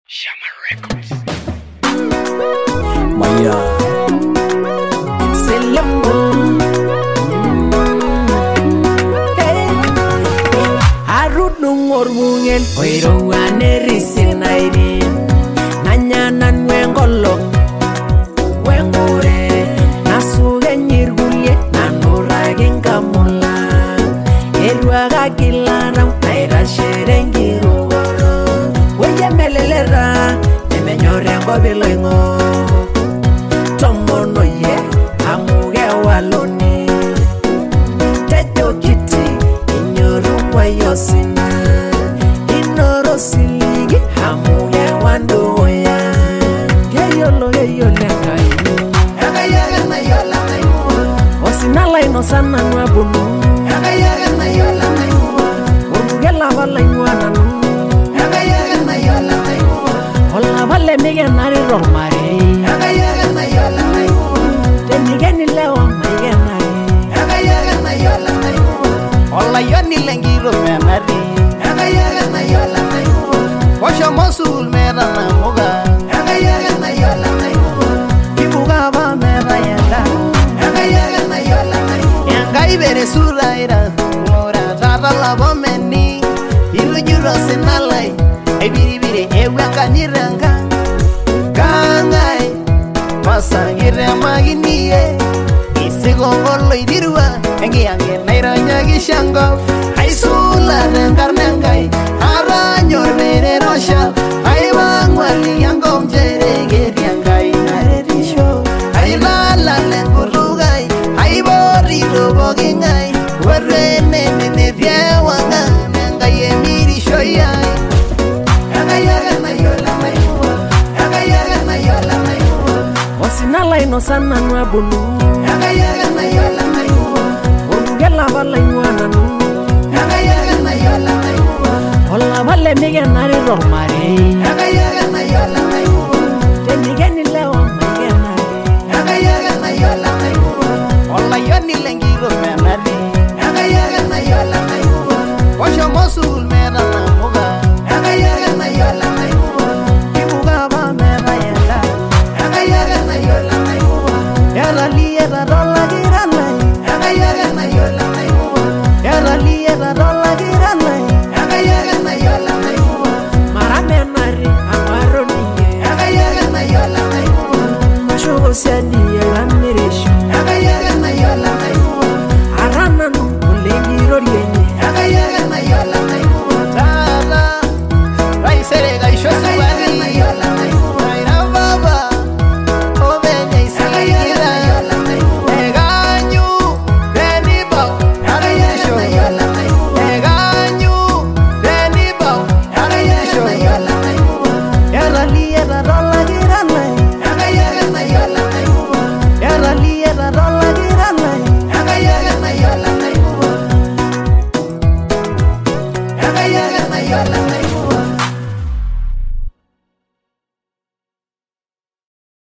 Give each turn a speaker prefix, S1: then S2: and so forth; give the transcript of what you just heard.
S1: Shama Records.
S2: Maya
S3: Selambo Harudung orbungel Oiro aneri sinairi Nanyana nwengolo Wengure Nasuge nyirgulie Nanura gingamula Erwaga kilaram Naira sherengiro Weye melelera Nemenyore ngobiloingo Tomono ye Amuge waloni Tejo kiti Inyorumwa yosina Inoro siligi Amuge wandoya Yeyolo lengai
S2: Yaga na yola na yo
S3: Osinala inosana nwabunu
S2: Yaga na yola na yo
S3: Urugela wala inwananu
S2: Yaga na yola na yo
S3: Ola vale mige nari romare
S2: Yaga na yola na yo
S3: Temigeni lewa maige nari
S2: Yaga na yola na yo
S1: Ola yoni lengiro menari.
S2: Yaga na yola na yo
S1: Washa mosul mera na moga.
S2: Yaga na yola na yo
S1: Kibuga ba mera yenda.
S2: Yaga na yola na yo
S1: Yangai bere suraira. Mora tata la bomeni. Ilu juro senalai. Ebiri ewa kaniranga. Kangai. Masangire maginie. Isigongolo idirua. Engi naira nyagi shango. Aisula rengarnengai. Aranyor bere rosha. Aibangwali yangom jere geriangai narerisho. Ailala lengurugai. Aibori robogingai. Warene nene biawanga. Nengai emirisho yai.
S2: Yaga na yola na yo Yaga na yola na yo
S3: Osinala inosana nwabunu
S2: Yaga na yola na yo
S3: Urugela wala inwananu
S2: Yaga na yola na yo
S3: Ola vale mige nari romare
S2: Yaga na yola na yo
S3: Temigeni lewa maige nari
S2: Yaga na yola na yo
S1: Ola yoni lengiro menari.
S2: Yaga na yola na yo
S1: Washa mosul mera na moga.
S2: Yaga na yola na yo
S1: Kibuga ba mera yenda.
S2: Yaga na yola na yo
S1: Yara liera rola giranai.
S2: Yaga na yola na yo
S1: Yara liera rola giranai.
S2: Yaga na yola na yo
S3: Marame nari